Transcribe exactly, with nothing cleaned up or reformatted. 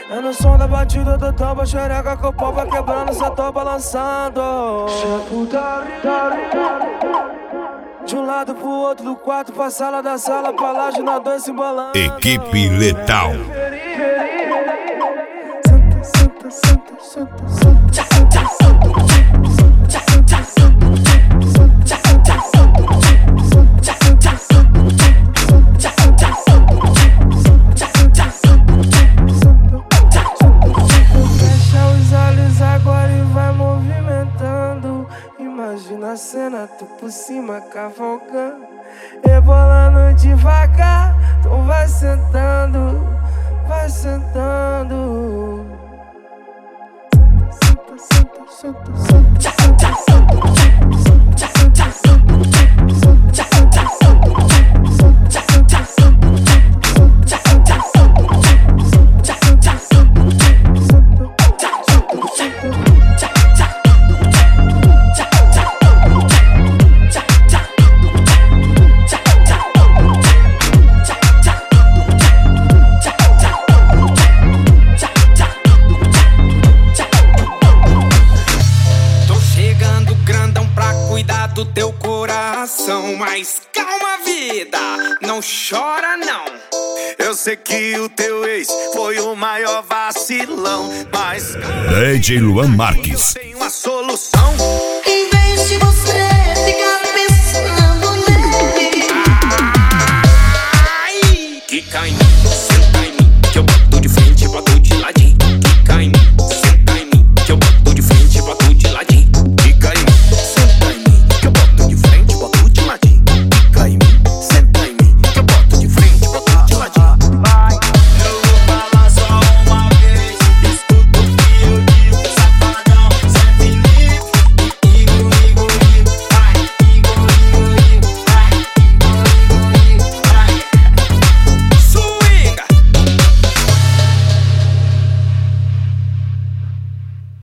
É no som da batida do tambo, xereca com o pau vai quebrando, cê tô balançando. De um lado pro outro do quarto, pra sala da sala, pra laje na dança embolando. Equipe Letal. Senta, senta, senta, senta, senta. Imagina a cena, tu por cima cavalgando, rebolando devagar. Tu vai sentando, vai sentando. Senta, senta, senta, senta, senta, do teu coração, mas calma, vida, não chora não. Eu sei que o teu ex foi o maior vacilão, mas D J Luan Marques. Eu tenho uma solução. Em vez de você ficar pensando nele, ai, quica em mim, senta em mim, que eu boto de frente, boto de